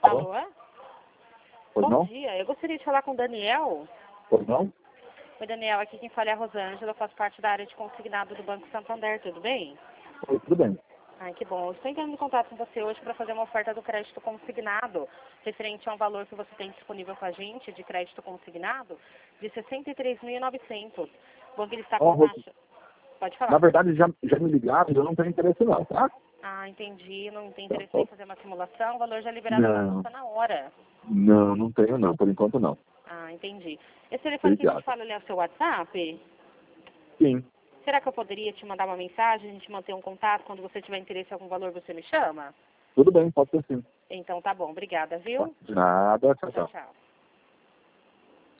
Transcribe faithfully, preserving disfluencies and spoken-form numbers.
Alô? Pois Bom não? dia, eu gostaria de falar com o Daniel. Pois não? Oi, Daniel, aqui quem fala é a Rosângela, eu faço parte da área de consignado do Banco Santander, tudo bem? Oi, tudo bem. Ai, que bom. Eu estou entrando em contato com você hoje para fazer uma oferta do crédito consignado, referente a um valor que você tem disponível com a gente, de crédito consignado, de sessenta e três mil e novecentos. Bom, que ele está com Ó, Ros- taxa... Pode Na falar. verdade, já, já me ligaram e eu não tenho interesse não, tá? Ah, entendi. Não tem Tá interesse em bom. fazer uma simulação, o valor já é liberado na Não, conta na hora. não, não tenho não, por enquanto não. Ah, entendi. Esse telefone que a gente Obrigado. fala ali é o seu WhatsApp? Sim, Será que eu poderia te mandar uma mensagem, a gente manter um contato, quando você tiver interesse em algum valor você me chama? tudo bem, pode ser sim. Então tá bom, obrigada, Tá. viu? De nada, tchau, Tchau, tchau. tchau.